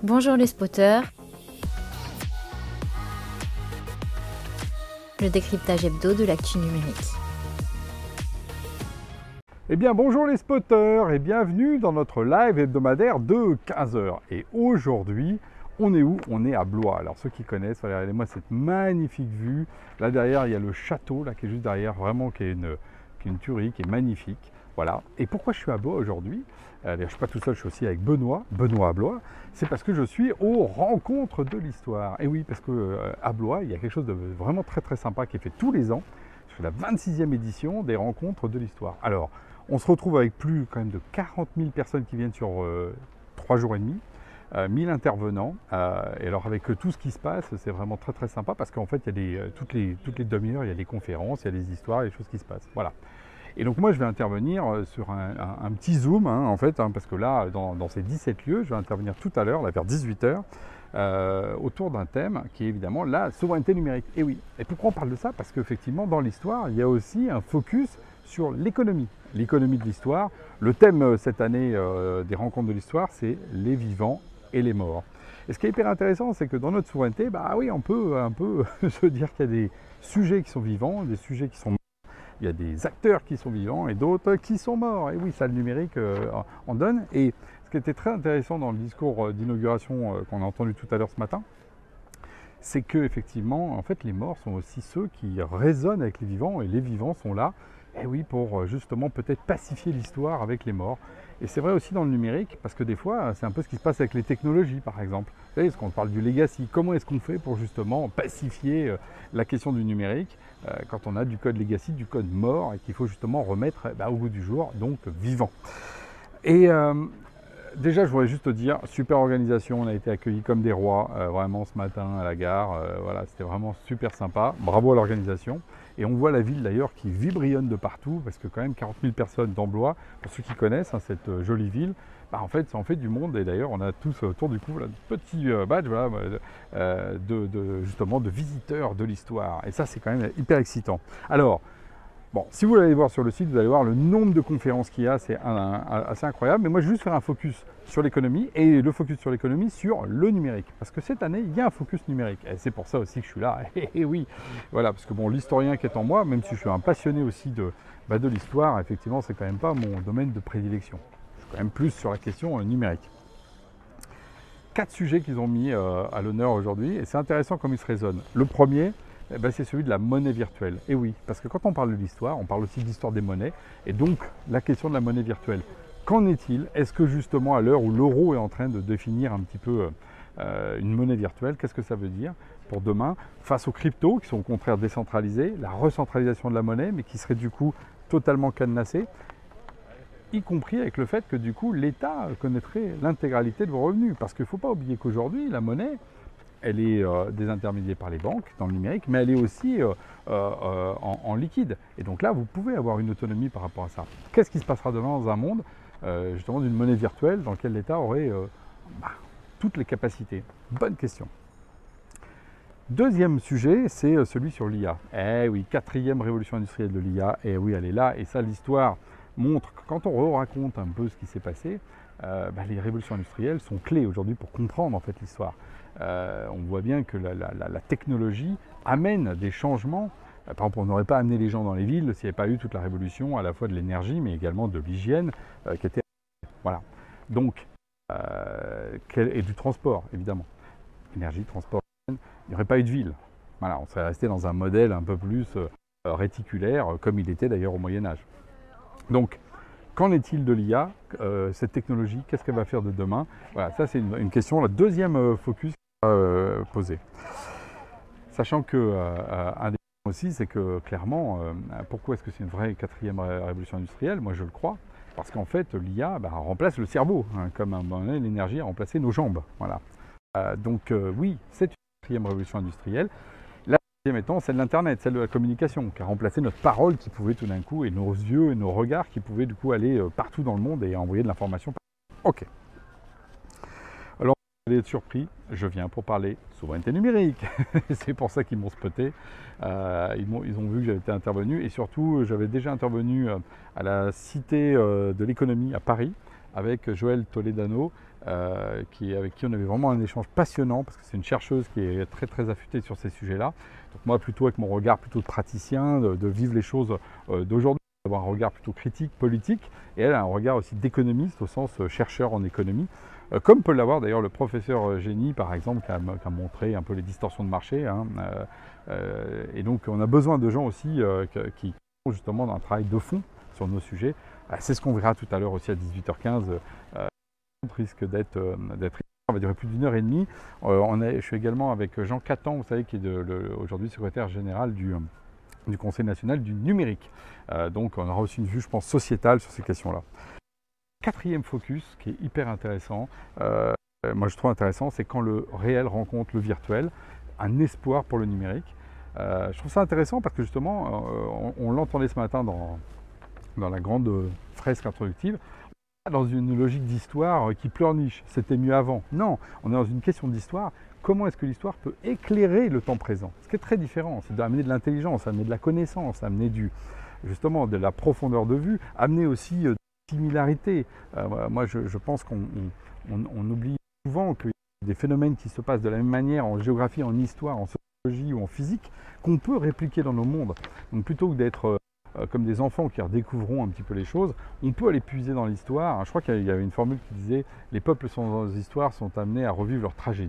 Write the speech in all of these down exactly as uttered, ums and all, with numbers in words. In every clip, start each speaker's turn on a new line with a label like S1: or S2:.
S1: Bonjour les spotters. Le décryptage hebdo de l'actu numérique.
S2: Eh bien bonjour les spotters et bienvenue dans notre live hebdomadaire de quinze heures. Et aujourd'hui, on est où? On est à Blois. Alors ceux qui connaissent, regardez-moi cette magnifique vue. Là derrière, il y a le château là, qui est juste derrière, vraiment qui est une, qui est une tuerie, qui est magnifique. Voilà. Et pourquoi je suis à Blois aujourd'hui? euh, Je ne suis pas tout seul, je suis aussi avec Benoît, Benoît à Blois. C'est parce que je suis aux rencontres de l'histoire. Et oui, parce qu'à euh, Blois, il y a quelque chose de vraiment très très sympa qui est fait tous les ans. C'est la vingt-sixième édition des rencontres de l'histoire. Alors, on se retrouve avec plus quand même de quarante mille personnes qui viennent sur euh, trois jours et demi. Euh, mille intervenants, euh, et alors avec euh, tout ce qui se passe, c'est vraiment très très sympa parce qu'en fait, il y a des, euh, toutes les, toutes les demi-heures, il y a des conférences, il y a des histoires, des choses qui se passent. Voilà. Et donc moi, je vais intervenir sur un, un, un petit zoom, hein, en fait, hein, parce que là, dans, dans ces dix-sept lieux, je vais intervenir tout à l'heure, là, vers dix-huit heures, euh, autour d'un thème qui est évidemment la souveraineté numérique. Et oui, et pourquoi on parle de ça? Parce qu'effectivement, dans l'histoire, il y a aussi un focus sur l'économie. L'économie de l'histoire. Le thème cette année euh, des rencontres de l'histoire, c'est les vivants et les morts. Et ce qui est hyper intéressant, c'est que dans notre souveraineté, bah oui, on peut un peu se dire qu'il y a des sujets qui sont vivants, des sujets qui sont morts. Il y a des acteurs qui sont vivants et d'autres qui sont morts. Et oui, ça, le numérique euh, en donne. Et ce qui était très intéressant dans le discours d'inauguration euh, qu'on a entendu tout à l'heure ce matin, c'est que effectivement, en fait, les morts sont aussi ceux qui résonnent avec les vivants, et les vivants sont là, et oui, pour justement peut-être pacifier l'histoire avec les morts. Et c'est vrai aussi dans le numérique, parce que des fois, c'est un peu ce qui se passe avec les technologies, par exemple. Vous savez, quand on parle du legacy, comment est-ce qu'on fait pour justement pacifier la question du numérique euh, quand on a du code legacy, du code mort, et qu'il faut justement remettre bah, au goût du jour, donc vivant. Et euh, déjà, je voudrais juste te dire, super organisation, on a été accueillis comme des rois, euh, vraiment ce matin à la gare, euh, voilà, c'était vraiment super sympa, bravo à l'organisation. Et on voit la ville d'ailleurs qui vibrionne de partout, parce que quand même quarante mille personnes dans Blois, pour ceux qui connaissent hein, cette euh, jolie ville, bah, en fait ça en fait du monde, et d'ailleurs on a tous autour du cou là, de petits euh, badges voilà, euh, de, de, justement de visiteurs de l'histoire, et ça c'est quand même hyper excitant. Alors, bon, si vous allez voir sur le site, vous allez voir le nombre de conférences qu'il y a, c'est assez incroyable. Mais moi, je vais juste faire un focus sur l'économie, et le focus sur l'économie sur le numérique. Parce que cette année, il y a un focus numérique. Et c'est pour ça aussi que je suis là. Et oui, voilà, parce que bon, l'historien qui est en moi, même si je suis un passionné aussi de, bah, de l'histoire, effectivement, c'est quand même pas mon domaine de prédilection. Je suis quand même plus sur la question euh, numérique. Quatre sujets qu'ils ont mis euh, à l'honneur aujourd'hui, et c'est intéressant comme ils se résonnent. Le premier, eh ben, c'est celui de la monnaie virtuelle. Et oui, parce que quand on parle de l'histoire, on parle aussi de l'histoire des monnaies, et donc la question de la monnaie virtuelle. Qu'en est-il? Est-ce que justement à l'heure où l'euro est en train de définir un petit peu euh, une monnaie virtuelle, qu'est-ce que ça veut dire pour demain, face aux cryptos qui sont au contraire décentralisés, la recentralisation de la monnaie, mais qui serait du coup totalement cadenassée, y compris avec le fait que du coup l'État connaîtrait l'intégralité de vos revenus. Parce qu'il ne faut pas oublier qu'aujourd'hui, la monnaie, elle est euh, désintermédiée par les banques dans le numérique, mais elle est aussi euh, euh, en, en liquide. Et donc là, vous pouvez avoir une autonomie par rapport à ça. Qu'est-ce qui se passera demain dans un monde euh, justement d'une monnaie virtuelle dans lequel l'État aurait euh, bah, toutes les capacités? Bonne question. Deuxième sujet, c'est celui sur l'I A. Eh oui, quatrième révolution industrielle de l'I A. Et oui, elle est là. Et ça, l'histoire montre que quand on raconte un peu ce qui s'est passé, euh, bah, les révolutions industrielles sont clés aujourd'hui pour comprendre en fait l'histoire. Euh, on voit bien que la, la, la technologie amène des changements. Par exemple, on n'aurait pas amené les gens dans les villes s'il n'y avait pas eu toute la révolution à la fois de l'énergie, mais également de l'hygiène euh, qui était... Voilà. Donc, euh, et du transport, évidemment. Énergie, transport, il n'y aurait pas eu de ville. Voilà, on serait resté dans un modèle un peu plus euh, réticulaire, comme il était d'ailleurs au Moyen-Âge. Donc, qu'en est-il de l'I A, euh, cette technologie, qu'est-ce qu'elle va faire de demain? Voilà, ça c'est une, une question, la deuxième euh, focus euh, posé. Sachant que euh, un des points aussi, c'est que clairement, euh, pourquoi est-ce que c'est une vraie quatrième révolution industrielle? Moi je le crois, parce qu'en fait l'I A bah, remplace le cerveau, hein, comme un moment donné l'énergie a remplacé nos jambes. Voilà. Euh, donc euh, oui, c'est une quatrième révolution industrielle. La deuxième étant celle de l'Internet, celle de la communication, qui a remplacé notre parole qui pouvait tout d'un coup, et nos yeux et nos regards qui pouvaient du coup aller euh, partout dans le monde et envoyer de l'information. Ok. Alors, vous allez être surpris, je viens pour parler souveraineté numérique. C'est pour ça qu'ils m'ont spoté. Euh, ils, ils ont vu que j'avais été intervenu, et surtout, j'avais déjà intervenu à la Cité de l'économie à Paris avec Joël Toledano, euh, qui, avec qui on avait vraiment un échange passionnant, parce que c'est une chercheuse qui est très très affûtée sur ces sujets-là. Donc moi, plutôt avec mon regard plutôt de praticien, de, de vivre les choses euh, d'aujourd'hui, d'avoir un regard plutôt critique, politique, et elle a un regard aussi d'économiste, au sens euh, chercheur en économie, euh, comme peut l'avoir d'ailleurs le professeur euh, Génie, par exemple, qui a, qui a montré un peu les distorsions de marché. Hein, euh, euh, et donc on a besoin de gens aussi euh, qui font justement un travail de fond sur nos sujets. Euh, c'est ce qu'on verra tout à l'heure aussi à dix-huit heures quinze. Euh, risque d'être, euh, d'être on va durer plus d'une heure et demie. Euh, on est, je suis également avec Jean Catan, vous savez, qui est de, le, aujourd'hui secrétaire général du, du Conseil national du numérique. Euh, donc on aura aussi une vue, je pense, sociétale sur ces questions-là. Quatrième focus, qui est hyper intéressant, euh, moi je trouve intéressant, c'est quand le réel rencontre le virtuel, un espoir pour le numérique. Euh, je trouve ça intéressant parce que justement, euh, on, on l'entendait ce matin dans, dans la grande fresque introductive, dans une logique d'histoire qui pleurniche, c'était mieux avant. Non, on est dans une question d'histoire. Comment est-ce que l'histoire peut éclairer le temps présent? Ce qui est très différent, c'est d'amener de l'intelligence, amener de la connaissance, amener du, justement de la profondeur de vue, amener aussi de la similarité. Euh, moi, je, je pense qu'on on, on oublie souvent qu'il y a des phénomènes qui se passent de la même manière en géographie, en histoire, en sociologie ou en physique, qu'on peut répliquer dans nos mondes. Donc plutôt que d'être comme des enfants qui redécouvront un petit peu les choses, on peut aller puiser dans l'histoire. Je crois qu'il y avait une formule qui disait « les peuples sans histoire sont amenés à revivre leur tragédie ».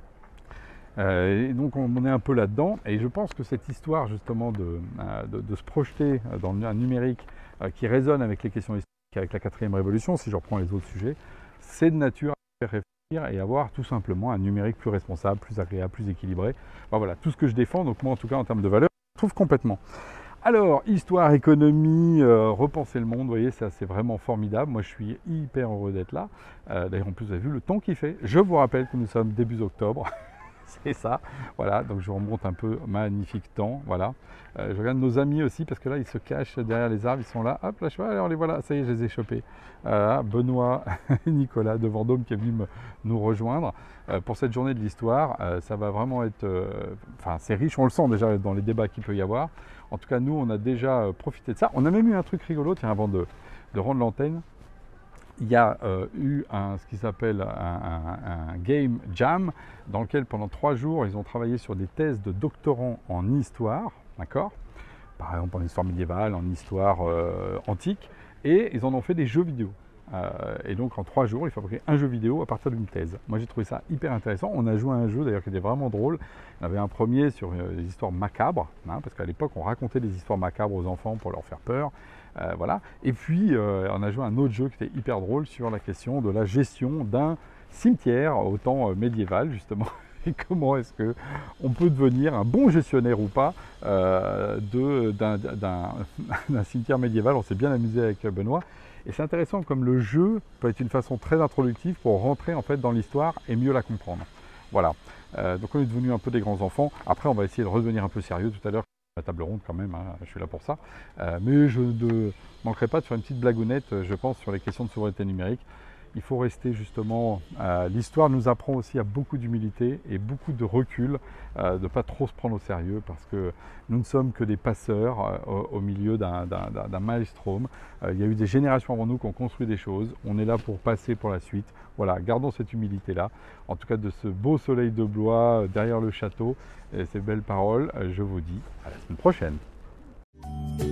S2: Euh, et donc on est un peu là-dedans, et je pense que cette histoire justement de, de, de se projeter dans un numérique euh, qui résonne avec les questions historiques, avec la quatrième révolution, si je reprends les autres sujets, c'est de nature à faire réfléchir et avoir tout simplement un numérique plus responsable, plus agréable, plus équilibré. Enfin, voilà, tout ce que je défends, donc moi en tout cas en termes de valeur, je trouve complètement. Alors, histoire, économie, euh, repenser le monde, vous voyez, ça c'est vraiment formidable. Moi, je suis hyper heureux d'être là. Euh, D'ailleurs, en plus, vous avez vu le temps qu'il fait. Je vous rappelle que nous sommes début octobre. C'est ça. Voilà, donc je vous remonte un peu. Magnifique temps. Voilà. Euh, je regarde nos amis aussi, parce que là, ils se cachent derrière les arbres. Ils sont là. Hop, là, je vois, alors les voilà. Ça y est, je les ai chopés. Euh, Benoît et Nicolas de Vendôme qui est venu me, nous rejoindre euh, pour cette journée de l'histoire. Euh, ça va vraiment être... Euh, enfin, c'est riche. On le sent déjà dans les débats qu'il peut y avoir. En tout cas, nous, on a déjà profité de ça. On a même eu un truc rigolo, tiens, avant de, de rendre l'antenne. Il y a euh, eu un, ce qui s'appelle un, un, un game jam, dans lequel pendant trois jours, ils ont travaillé sur des thèses de doctorants en histoire, d'accord? Par exemple en histoire médiévale, en histoire euh, antique, et ils en ont fait des jeux vidéo. Euh, et donc en trois jours, ils fabriquaient un jeu vidéo à partir d'une thèse. Moi j'ai trouvé ça hyper intéressant. On a joué à un jeu d'ailleurs qui était vraiment drôle. Il y avait un premier sur euh, les histoires macabres, hein, parce qu'à l'époque on racontait des histoires macabres aux enfants pour leur faire peur. Euh, voilà. Et puis euh, on a joué à un autre jeu qui était hyper drôle sur la question de la gestion d'un cimetière au temps euh, médiéval justement. Et comment est-ce qu'on peut devenir un bon gestionnaire ou pas euh, d'un cimetière médiéval. On s'est bien amusé avec Benoît. Et c'est intéressant comme le jeu peut être une façon très introductive pour rentrer en fait dans l'histoire et mieux la comprendre. Voilà. Euh, donc on est devenu un peu des grands enfants. Après on va essayer de redevenir un peu sérieux tout à l'heure. La table ronde quand même, hein, je suis là pour ça. Euh, mais je ne manquerai pas de faire une petite blagounette, je pense, sur les questions de souveraineté numérique. Il faut rester justement, euh, l'histoire nous apprend aussi à beaucoup d'humilité et beaucoup de recul, euh, de ne pas trop se prendre au sérieux parce que nous ne sommes que des passeurs euh, au, au milieu d'un maelstrom. Euh, il y a eu des générations avant nous qui ont construit des choses, on est là pour passer pour la suite. Voilà, gardons cette humilité-là. En tout cas, de ce beau soleil de Blois euh, derrière le château, et ces belles paroles, euh, je vous dis à la semaine prochaine.